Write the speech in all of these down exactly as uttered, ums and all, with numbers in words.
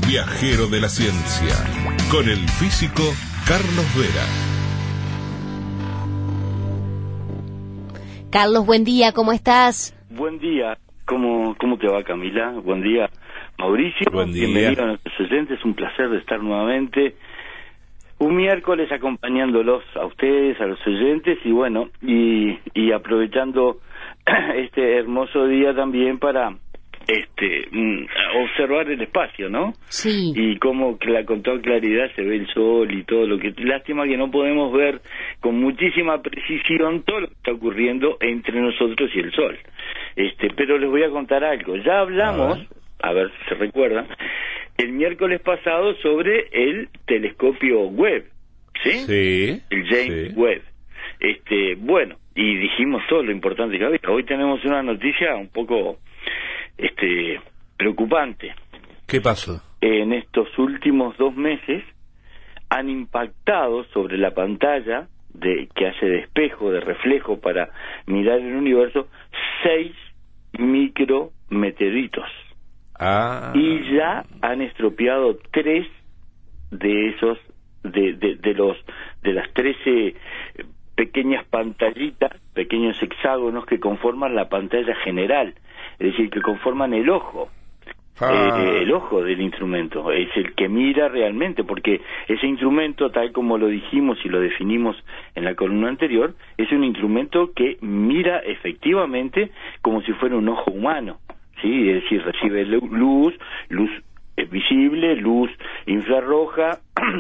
viajero de la ciencia, con el físico Carlos Vera. Carlos, buen día, ¿cómo estás? Buen día, ¿cómo, cómo te va, Camila? Buen día, Mauricio. Buen día. Bienvenido a nuestros oyentes, es un placer de estar nuevamente un miércoles acompañándolos a ustedes, a los oyentes, y bueno, y, y aprovechando este hermoso día también para este observar el espacio, ¿no? Sí. Y cómo que la, con toda claridad se ve el sol y todo lo que... Lástima que no podemos ver con muchísima precisión todo lo que está ocurriendo entre nosotros y el sol. Este, pero les voy a contar algo. Ya hablamos, a ver, a ver si se recuerdan, el miércoles pasado sobre el telescopio Webb, ¿sí? Sí. El James sí. Webb. Este, bueno, y dijimos todo lo importante que había. Hoy tenemos una noticia un poco este preocupante. ¿Qué pasó? En estos últimos dos meses han impactado sobre la pantalla de que hace de espejo, de reflejo para mirar el universo, seis micrometeoritos. Ah. Y ya han estropeado tres de esos, de, de, de los, de las trece pequeñas pantallitas, pequeños hexágonos que conforman la pantalla general, es decir, que conforman el ojo. Ah. Eh, el ojo del instrumento es el que mira realmente, porque ese instrumento, tal como lo dijimos y lo definimos en la columna anterior, es un instrumento que mira efectivamente como si fuera un ojo humano, ¿sí? Es decir, recibe luz, luz visible, luz infrarroja,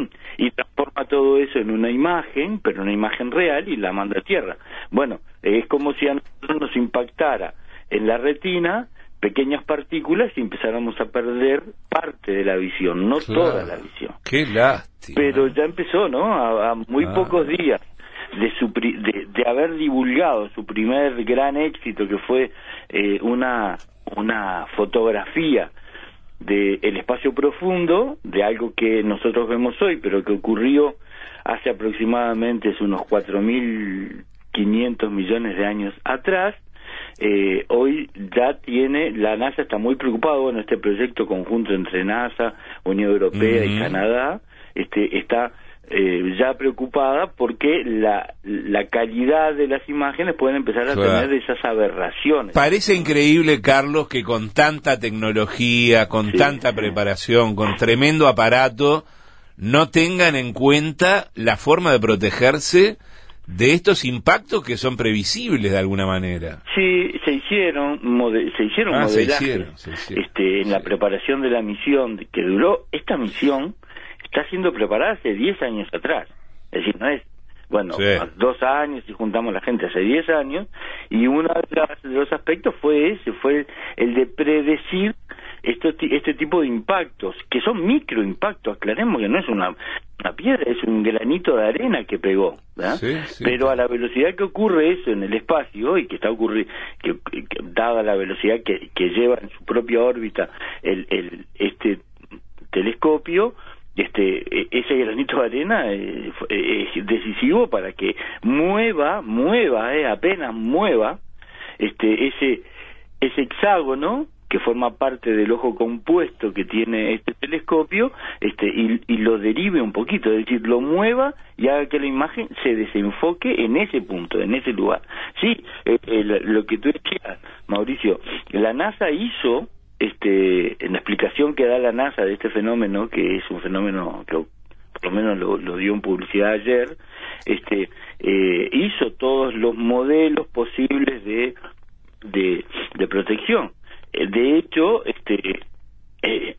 y transforma todo eso en una imagen, pero una imagen real, y la manda a tierra. Bueno, es como si a nosotros nos impactara en la retina pequeñas partículas y empezáramos a perder parte de la visión, no Claro. toda la visión. Qué lástima. Pero ya empezó, ¿no? A, a muy Ah. pocos días de, su pri- de, de haber divulgado su primer gran éxito, que fue eh, una, una fotografía del espacio profundo, de algo que nosotros vemos hoy, pero que ocurrió hace aproximadamente unos cuatro mil quinientos millones de años atrás. Eh, hoy ya tiene, la NASA está muy preocupada, bueno, este proyecto conjunto entre NASA, Unión Europea Uh-huh. y Canadá, este, está eh, ya preocupada porque la, la calidad de las imágenes pueden empezar a Claro. tener esas aberraciones. Parece increíble, Carlos, que con tanta tecnología, con Sí, tanta sí. preparación, con tremendo aparato, no tengan en cuenta la forma de protegerse de estos impactos que son previsibles de alguna manera. Sí, se hicieron mode- se hicieron Ah, se modelajes hicieron, se hicieron. este, en Sí. la preparación de la misión que duró. Esta misión está siendo preparada hace diez años atrás, es decir, no es, bueno, Sí. dos años y juntamos la gente hace diez años, y uno de, las- de los aspectos fue ese, fue el, el de predecir esto, este tipo de impactos, que son microimpactos, aclaremos que no es una, una piedra, es un granito de arena que pegó, ¿verdad? Sí, sí. Pero a la velocidad que ocurre eso en el espacio, y que está ocurriendo, que, que, dada la velocidad que, que lleva en su propia órbita el, el este telescopio, este ese granito de arena eh, es decisivo para que mueva, mueva, eh, apenas mueva este ese ese hexágono que forma parte del ojo compuesto que tiene este telescopio, este y, y lo derive un poquito, es decir, lo mueva y haga que la imagen se desenfoque en ese punto, en ese lugar. Sí, eh, eh, lo que tú decías, Mauricio, la NASA hizo, este en la explicación que da la NASA de este fenómeno, que es un fenómeno que por lo menos lo, lo dio en publicidad ayer, este eh, hizo todos los modelos posibles de de, de protección. De hecho, este eh,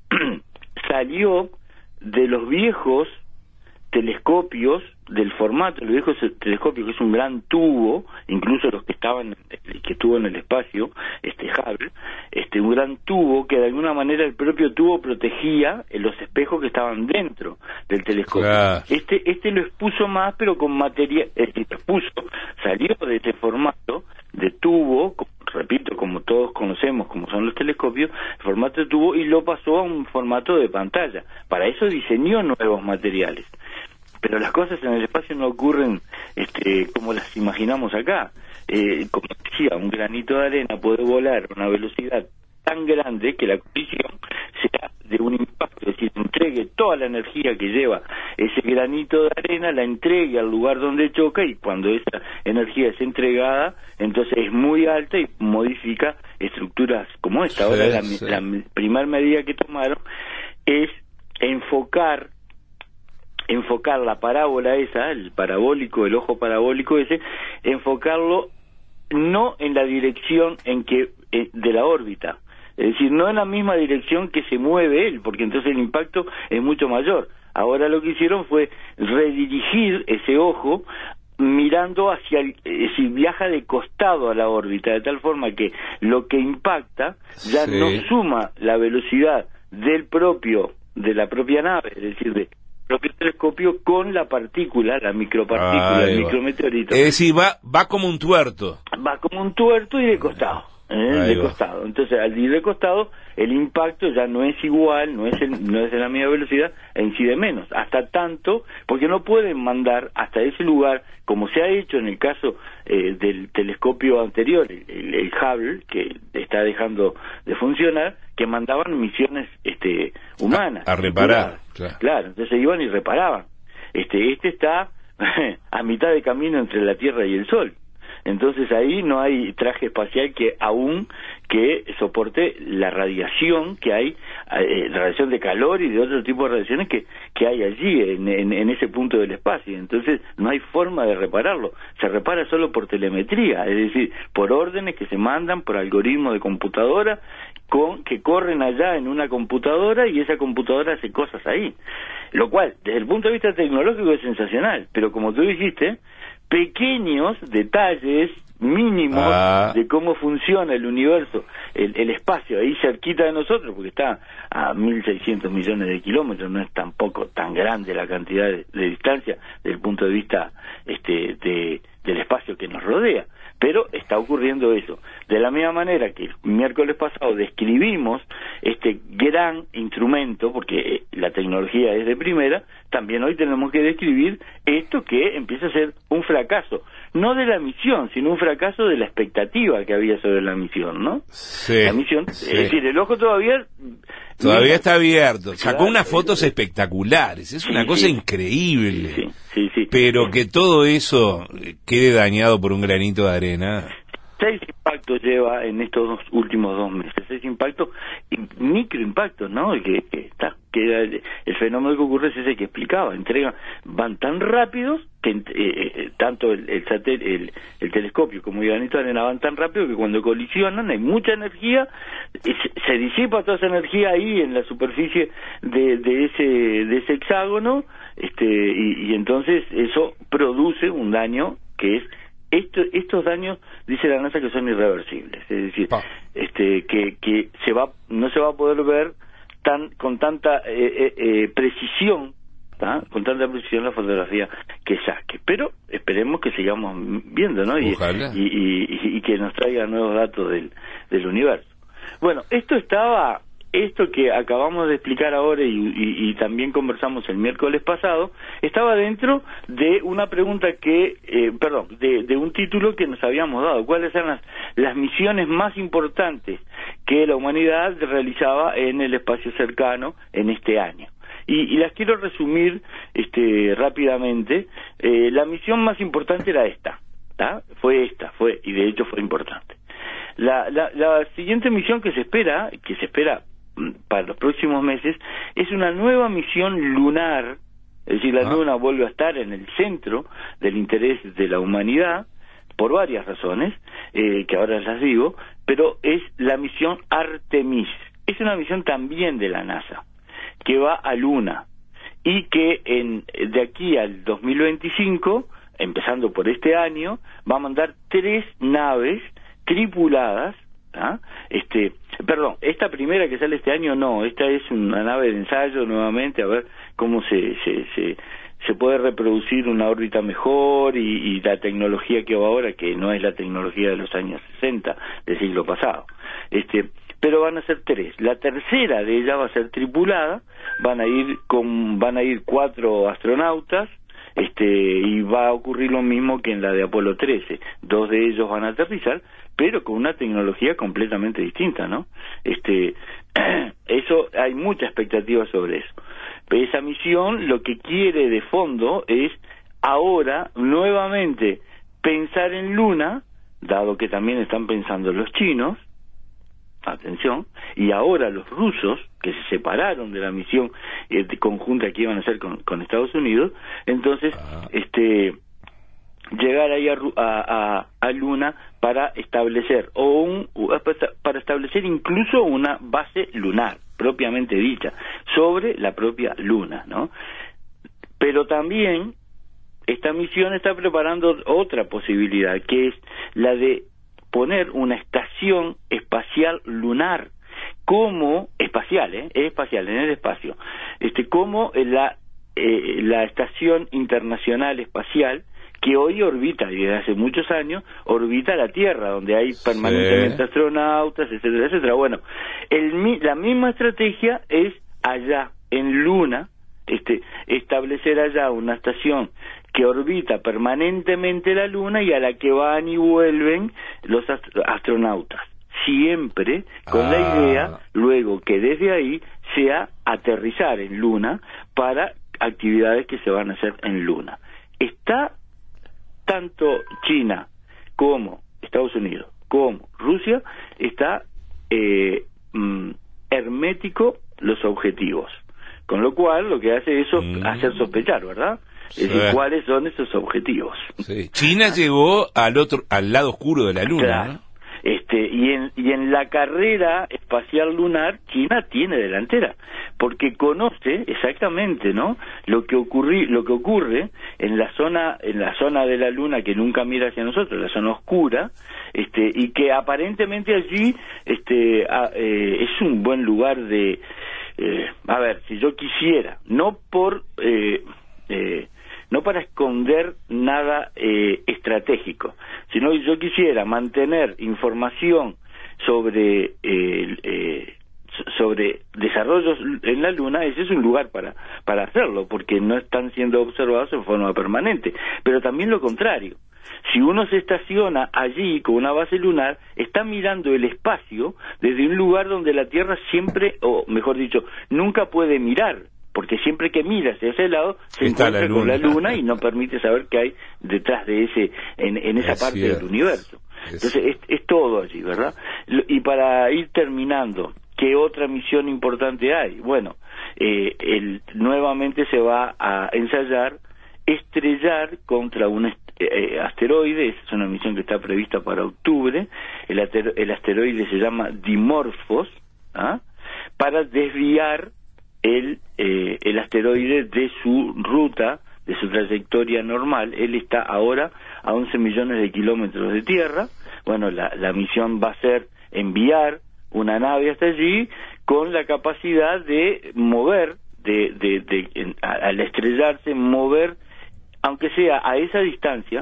salió de los viejos telescopios, del formato de los viejos telescopios, que es un gran tubo, incluso los que estaban, que estuvo en el espacio, este Hubble, este un gran tubo que de alguna manera el propio tubo protegía los espejos que estaban dentro del telescopio. Claro. Este este lo expuso más, pero con material, eh, expuso, salió de este formato de tubo, repito, como todos conocemos, como son los telescopios, el formato de tubo, y lo pasó a un formato de pantalla. Para eso diseñó nuevos materiales. Pero las cosas en el espacio no ocurren este, como las imaginamos acá. Eh, como decía, un granito de arena puede volar a una velocidad tan grande que la colisión sea de un impacto, es decir, entregue toda la energía que lleva ese granito de arena, la entregue al lugar donde choca, y cuando esa energía es entregada, entonces es muy alta y modifica estructuras como esta. Sí, Ahora la, sí. la primera medida que tomaron es enfocar enfocar la parábola esa, el parabólico, el ojo parabólico ese, enfocarlo no en la dirección en que eh, de la órbita, es decir, no en la misma dirección que se mueve él, porque entonces el impacto es mucho mayor. Ahora lo que hicieron fue redirigir ese ojo mirando hacia el, es decir, viaja de costado a la órbita, de tal forma que lo que impacta ya Sí. no suma la velocidad del propio, de la propia nave, es decir, de propio telescopio con la partícula, la micropartícula, Ahí el va. micrometeorito. Es decir, va, va como un tuerto. Va como un tuerto y de costado, ¿eh? Ahí de va. costado. Entonces, al ir de costado, el impacto ya no es igual, no es el- no es de la misma velocidad e incide menos. Hasta tanto, porque no pueden mandar hasta ese lugar, como se ha hecho en el caso eh, del telescopio anterior, el, el Hubble, que está dejando de funcionar, que mandaban misiones este, humanas. A- a reparar, tripuladas. claro. Claro, entonces iban y reparaban. Este, este está a mitad de camino entre la Tierra y el Sol. Entonces ahí no hay traje espacial que aún que soporte la radiación que hay, eh, la radiación de calor y de otro tipo de radiaciones que, que hay allí en, en, en ese punto del espacio. Entonces no hay forma de repararlo, se repara solo por telemetría, es decir, por órdenes que se mandan por algoritmos de computadora con que corren allá en una computadora, y esa computadora hace cosas ahí, lo cual desde el punto de vista tecnológico es sensacional, pero como tú dijiste, pequeños detalles mínimos Ah. de cómo funciona el universo, el, el espacio ahí cerquita de nosotros, porque está a mil seiscientos millones de kilómetros, no es tampoco tan grande la cantidad de, de distancia desde el punto de vista este de, del espacio que nos rodea, pero está ocurriendo eso. De la misma manera que el miércoles pasado describimos este gran instrumento, porque la tecnología es de primera, también hoy tenemos que describir esto que empieza a ser un fracaso, no de la misión, sino un fracaso de la expectativa que había sobre la misión, ¿no? Sí. La misión, sí. es decir, el ojo todavía... Todavía está abierto. Sacó Claro, unas fotos sí. espectaculares. Es Sí, una cosa sí. increíble. Sí, sí, sí. Pero que todo eso quede dañado por un granito de arena. Seis impactos lleva en estos dos últimos dos meses, seis impactos, y microimpactos, ¿no? Que, que está, que el, el fenómeno que ocurre es ese que explicaba, entregan, van tan rápidos que eh, eh, tanto el, el, satel, el, el telescopio como el granito de arena van tan rápido que cuando colisionan hay mucha energía, se, se disipa toda esa energía ahí en la superficie de, de ese de ese hexágono, este y, y entonces eso produce un daño que es Esto, estos daños, dice la NASA, que son irreversibles, es decir, Pa. este, que, que se va, no se va a poder ver tan, con tanta eh, eh, eh, precisión, ¿tá? Con tanta precisión la fotografía que saque, pero esperemos que sigamos viendo, ¿no? Y, Ojalá. y, y, y que nos traiga nuevos datos del, del universo. Bueno, esto estaba... Esto que acabamos de explicar ahora y, y, y también conversamos el miércoles pasado, estaba dentro de una pregunta que, eh, perdón, de, de un título que nos habíamos dado. ¿Cuáles eran las, las misiones más importantes que la humanidad realizaba en el espacio cercano en este año? Y, y las quiero resumir este, rápidamente. Eh, la misión más importante era esta, ¿tá? Fue esta, fue, y de hecho fue importante. La, la, la siguiente misión que se espera, que se espera para los próximos meses, es una nueva misión lunar, es decir, la Ah. luna vuelve a estar en el centro del interés de la humanidad, por varias razones, eh, que ahora las digo, pero es la misión Artemis. Es una misión también de la NASA, que va a Luna, y que en, de aquí al dos mil veinticinco, empezando por este año, va a mandar tres naves tripuladas, ¿ah? Este, perdón, esta primera que sale este año no, esta es una nave de ensayo nuevamente, a ver cómo se se se, se puede reproducir una órbita mejor, y, y la tecnología que va ahora, que no es la tecnología de los años sesenta del siglo pasado. Este, pero van a ser tres. La tercera de ellas va a ser tripulada, van a ir con van a ir cuatro astronautas. Este, y va a ocurrir lo mismo que en la de Apolo trece. Dos de ellos van a aterrizar, pero con una tecnología completamente distinta, ¿no? Este, eso, hay mucha expectativa sobre eso. esa misión lo que quiere de fondo es ahora nuevamente pensar en Luna, dado que también están pensando los chinos, atención, y ahora los rusos, que se separaron de la misión eh, conjunta que iban a hacer con, con Estados Unidos, entonces, ah. este... llegar ahí a, a, a Luna para establecer o un para establecer incluso una base lunar propiamente dicha sobre la propia Luna, ¿no? Pero también esta misión está preparando otra posibilidad, que es la de poner una estación espacial lunar como espacial, ¿eh? Es espacial en el espacio, este como la eh, la estación internacional espacial que hoy orbita, y desde hace muchos años, orbita la Tierra, donde hay permanentemente sí. astronautas, etcétera, etcétera. Bueno, el, la misma estrategia es allá, en Luna, este, establecer allá una estación que orbita permanentemente la Luna y a la que van y vuelven los ast astronautas. Siempre con ah. la idea, luego, que desde ahí sea aterrizar en Luna para actividades que se van a hacer en Luna. Está tanto China como Estados Unidos como Rusia está eh, mm, hermético los objetivos, con lo cual lo que hace eso mm. hacer sospechar, ¿verdad? Es sí. decir, cuáles son esos objetivos. Sí. China llegó al otro, al lado oscuro de la Luna, claro. ¿no? Este, y en, y en la carrera espacial lunar, China tiene delantera, porque conoce exactamente, ¿no?, lo que ocurri, lo que ocurre en la zona, en la zona de la Luna que nunca mira hacia nosotros, la zona oscura, este, y que aparentemente allí, este, a, eh, es un buen lugar de, eh, a ver, si yo quisiera, no por, eh, eh, no para esconder nada eh, estratégico, sino que yo quisiera mantener información sobre eh, eh, sobre desarrollos en la Luna. Ese es un lugar para para hacerlo, porque no están siendo observados en forma permanente. Pero también lo contrario, si uno se estaciona allí con una base lunar, está mirando el espacio desde un lugar donde la Tierra siempre, o mejor dicho, nunca puede mirar, porque siempre que mira hacia ese lado se Está encuentra la con la Luna y no permite saber qué hay detrás de ese, en, en esa es parte cierto. del universo. Es... Entonces es, es todo allí, ¿verdad? Y para ir terminando, ¿qué otra misión importante hay? Bueno, eh, el, nuevamente se va a ensayar estrellar contra un eh, asteroide. Esa es una misión que está prevista para octubre. El, aster el asteroide se llama Dimorphos, ¿ah? para desviar el, eh, el asteroide de su ruta, de su trayectoria normal. Él está ahora a once millones de kilómetros de tierra. Bueno, la, la misión va a ser enviar una nave hasta allí con la capacidad de mover, de, de, de, de al estrellarse, mover, aunque sea a esa distancia,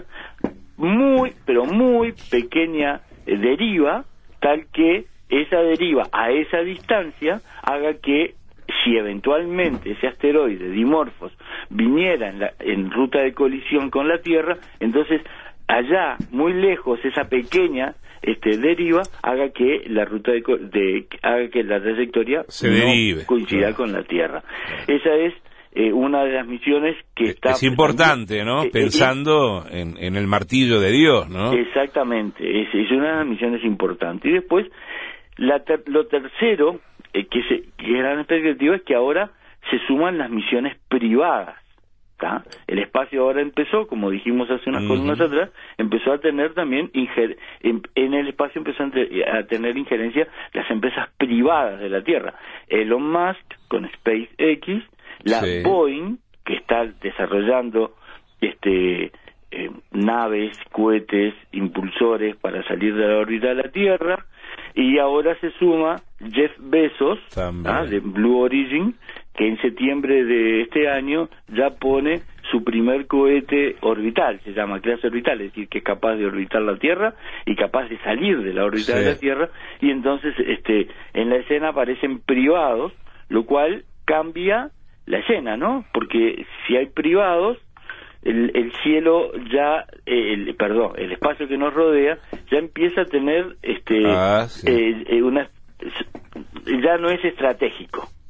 muy, pero muy pequeña eh, deriva, tal que esa deriva a esa distancia haga que, si eventualmente ese asteroide Dimorphos viniera en, la, en ruta de colisión con la Tierra, entonces allá, muy lejos, esa pequeña este, deriva haga que la ruta de, de haga que la trayectoria se no derive, coincida claro. con la Tierra. Esa es eh, una de las misiones que está... Es importante, ¿no? Eh, Pensando eh, en, en el martillo de Dios, ¿no? Exactamente, es, es una de las misiones importantes. Y después, la ter lo tercero... Eh, que, se, que gran expectativa es que ahora se suman las misiones privadas, ¿tá? El espacio ahora empezó, como dijimos hace unas uh-huh. columnas atrás, empezó a tener también, inger en, en el espacio empezó a tener injerencia las empresas privadas de la Tierra. Elon Musk con SpaceX, la sí. Boeing, que está desarrollando este eh, naves, cohetes, impulsores para salir de la órbita de la Tierra, y ahora se suma Jeff Bezos, ¿ah? de Blue Origin, que en septiembre de este año ya pone su primer cohete orbital, se llama clase orbital, es decir, que es capaz de orbitar la Tierra y capaz de salir de la órbita sí. de la Tierra, y entonces este en la escena aparecen privados, lo cual cambia la escena, ¿no? Porque si hay privados, El, el cielo ya, el, perdón, el espacio que nos rodea ya empieza a tener este ah, sí. eh, una, ya no es estratégico,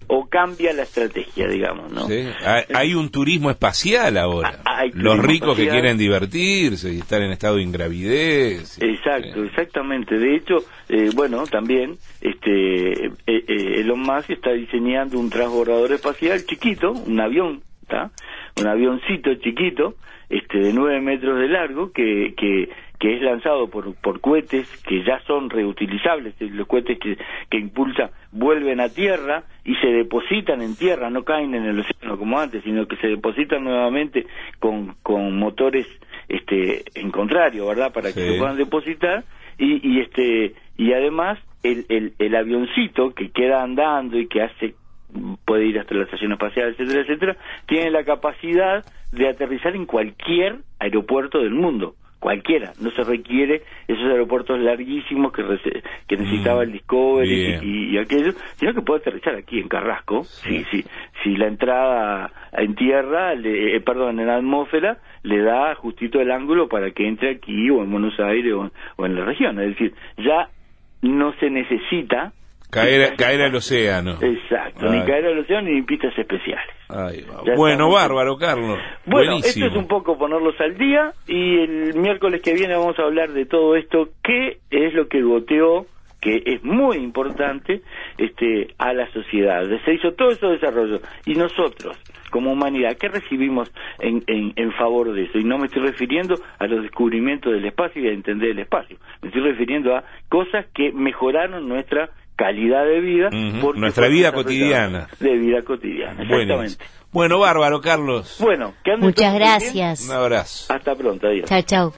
o cambia la estrategia, digamos, ¿no? Sí. Hay, hay un turismo espacial ahora. Hay Los ricos espacial. que quieren divertirse y estar en estado de ingravidez. Exacto, Sí. exactamente. De hecho, eh, bueno, también este eh, eh, Elon Musk está diseñando un transbordador espacial chiquito, un avión, ¿tá? Un avioncito chiquito, este de nueve metros de largo, que que que es lanzado por por cohetes que ya son reutilizables. Los cohetes que, que impulsa vuelven a tierra y se depositan en tierra, no caen en el océano como antes, sino que se depositan nuevamente con, con motores este en contrario, ¿verdad? Para que sí. se puedan depositar y, y este y además el, el, el avioncito que queda andando y que hace puede ir hasta la estación espacial, etcétera, etcétera, tiene la capacidad de aterrizar en cualquier aeropuerto del mundo. Cualquiera, no se requiere esos aeropuertos larguísimos que, rece- que necesitaba el Discovery y, y aquello, sino que puede aterrizar aquí en Carrasco, sí. si, si, si la entrada en tierra, le, eh, perdón, en la atmósfera, le da justito el ángulo para que entre aquí o en Buenos Aires o, o en la región, es decir, ya no se necesita Caer, caer al océano. Exacto, Ay. ni caer al océano ni pistas especiales. Ay, bueno, bárbaro, Carlos. Bueno, Buenísimo. esto es un poco ponerlos al día y el miércoles que viene vamos a hablar de todo esto, qué es lo que goteó, que es muy importante, este, a la sociedad. Se hizo todo ese desarrollo y nosotros, como humanidad, ¿qué recibimos en, en, en favor de eso? Y no me estoy refiriendo a los descubrimientos del espacio y a entender el espacio. Me estoy refiriendo a cosas que mejoraron nuestra calidad de vida, uh-huh. nuestra vida cotidiana. De vida cotidiana, exactamente. Buenísimo. Bueno, bárbaro, Carlos. Bueno, que muchas gracias. Un abrazo. Hasta pronto, adiós. Chao, chao.